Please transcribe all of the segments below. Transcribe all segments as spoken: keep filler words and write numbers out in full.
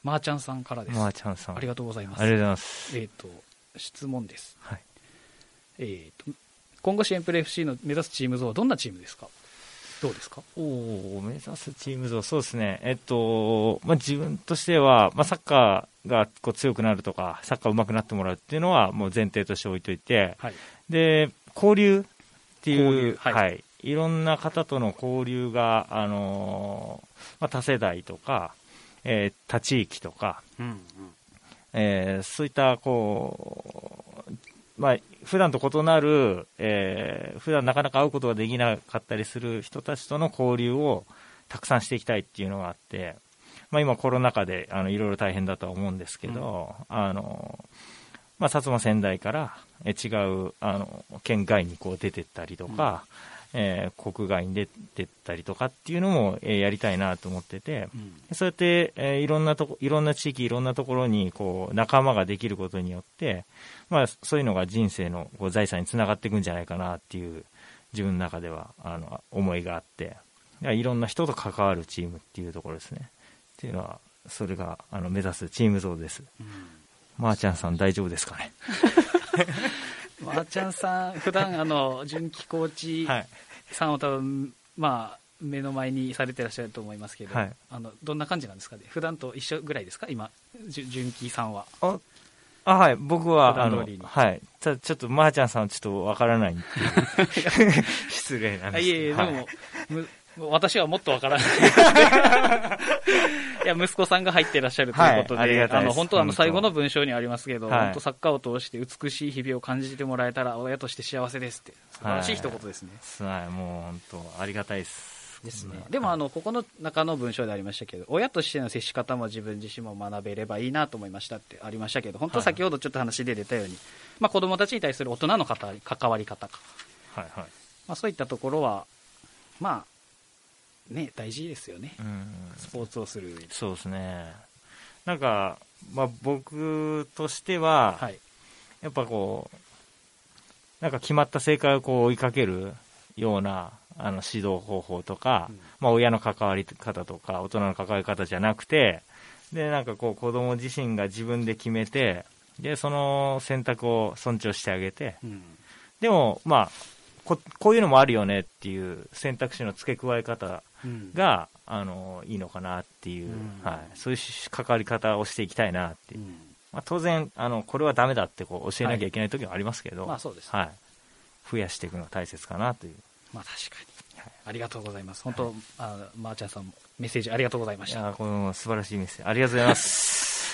まーちゃんさんからです。 まーちゃんさん。 ありがとうございます。 ありがとうございます。 えっ、ー、と、質問です。 はい。 えっ、ー、と、今後シエンプレ エフシー の目指すチーム像はどんなチームですか？どうですか？ おお、目指すチーム像、そうですね。えっと、まあ、自分としては、まあ、サッカーがこう強くなるとか、サッカー上手くなってもらうっていうのはもう前提として置いといて、はい、で、交流っていう、はい、はい。いろんな方との交流が、あのー、まあ、多世代とか、えー、他地域とか、うんうん、えー、そういったこう、まあ、普段と異なる、えー、普段なかなか会うことができなかったりする人たちとの交流をたくさんしていきたいっていうのがあって、まあ、今コロナ禍であのいろいろ大変だとは思うんですけど、うん、あのまあ、薩摩仙台から違うあの県外にこう出てったりとか、うん、えー、国外に出てったりとかっていうのも、えー、やりたいなと思ってて、うん、そうやって、えー、いろんなとこ、いろんな地域、いろんなところにこう仲間ができることによって、まあ、そういうのが人生のこう財産につながっていくんじゃないかなっていう自分の中ではあの思いがあって、いろんな人と関わるチームっていうところですね。っていうのはそれがあの目指すチーム像です。うん、まーちゃんさん大丈夫ですかね？ まーちゃんさん普段あの純喜コーチさんを多分、まあ目の前にされてらっしゃると思いますけど、はい、あのどんな感じなんですかね？普段と一緒ぐらいですか？今純喜さんは。ああ、はい、僕はあのはいたちょっとまーちゃんさんはちょっとわからないっていう失礼なんですけど。いえいえ、 はい、でも私はもっとわからない。いや、息子さんが入ってらっしゃるということで、はい、あ, あの本当はあの最後の文章にありますけど、はい、本当サッカーを通して美しい日々を感じてもらえたら親として幸せですって素晴らしい一言ですね。 はい、はい、もう本当ありがたいです。 ですね。でもあのここの中の文章でありましたけど、親としての接し方も自分自身も学べればいいなと思いましたってありましたけど、本当先ほどちょっと話で出たように、はい、まあ、子どもたちに対する大人の関わり方か、はいはい、まあ、そういったところはまあね、大事ですよね、うん、スポーツをする上で。 そうですね。なんか、まあ、僕としては、はい、やっぱこうなんか決まった正解をこう追いかけるようなあの指導方法とか、うん、まあ、親の関わり方とか大人の関わり方じゃなくて、でなんかこう子供自身が自分で決めて、でその選択を尊重してあげて、うん、でもまあこ, こういうのもあるよねっていう選択肢の付け加え方が、うん、あのいいのかなっていう、うん、はい、そういう関わり方をしていきたいなっていう、うん、まあ、当然あのこれはダメだってこう教えなきゃいけない時もありますけど、はい、まあそうですね、はい、増やしていくのが大切かなという。 まあ確かに、はい、ありがとうございます。本当、はい、あまーちゃんさんもメッセージありがとうございました。 いやこの素晴らしいメッセージありがとうございます。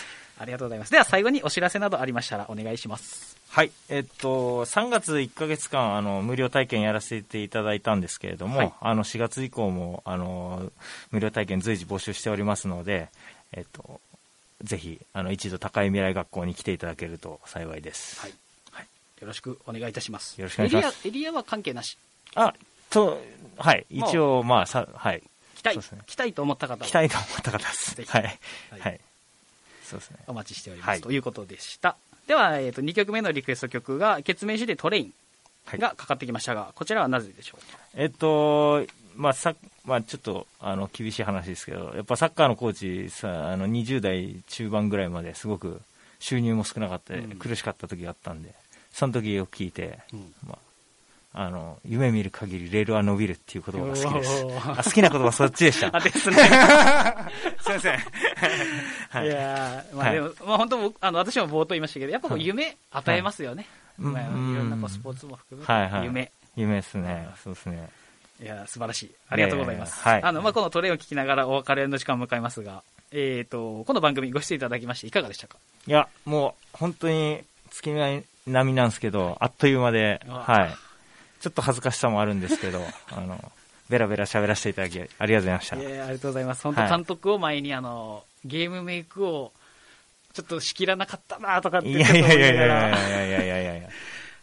ありがとうございます。では最後にお知らせなどありましたらお願いします。 はい、えっと、さんがついっかげつかんあの無料体験やらせていただいたんですけれども、はい、あのしがつ以降もあの無料体験随時募集しておりますので、えっと、ぜひあの一度高い未来学校に来ていただけると幸いです。 はいはい、よろしくお願いいたします。 よろしくお願いします。 エリア、エリアは関係なし。 あとはい一応まあさはい来たい、ね、来たいと思った方は来たいと思った方ですはい、はいはい、そうですね、 お待ちしております、はい、ということでした。では、えー、とにきょくめのリクエスト曲がケツメイシでトレインがかかってきましたが、はい、こちらはなぜでしょうか？ えっとまあさまあ、ちょっとあの厳しい話ですけど、やっぱサッカーのコーチさあのにじゅう代中盤ぐらいまですごく収入も少なかった、うん、苦しかった時があったんで、その時を聞いて、うん、まあ、あの夢見る限りレールは伸びるっていう言葉が好きです。あ、好きな言葉そっちでした。 あですね。 すいません。 はい、いやまあでも、はい、まあ、本当あの私も冒頭言いましたけど、やっぱこう夢与えますよね。はい、まあ、いろんなこうスポーツも含めて、はいはい、夢夢ですね。そうですね。 いや素晴らしい、ありがとうございます。はい、あのまあこのトレイを聞きながらお別れの時間を迎えますが、えっ、ー、とこの番組ご出演いただきましていかがでしたか？ いやもう本当に月並みなんですけど、あっという間で、はい。ちょっと恥ずかしさもあるんですけど、あのベラベラ喋らせていただきありがとうございました。 いやありがとうございます。本当監督を前にあのゲームメイクをちょっとしきらなかったなとかってちょっと思いながら、いやいやいやいやいやいやいやいや。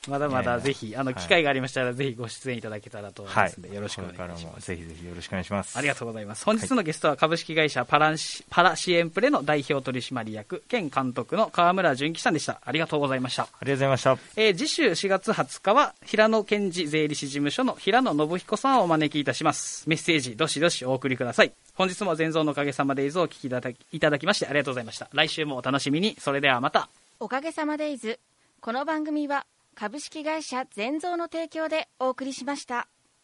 まだまだぜひ、あの、機会がありましたら、ぜひご出演いただけたらと思いますので、 はい、 よろしくお願いします。 これからもぜひぜひよろしくお願いします。 ありがとうございます。本日のゲストは株式会社パラシ、パラシエンプレの代表取締役兼監督の川村純喜さんでした。ありがとうございました。ありがとうございました。 えー、次週しがつはつかは平野健二税理士事務所の平野信彦さんをお招きいたします。メッセージどしどしお送りください。本日も全蔵のおかげさまデイズをお聞きいただき、いただきましてありがとうございました。来週もお楽しみに。それではまた。 おかげさまデイズ。この番組は株式会社全蔵の提供でお送りしました。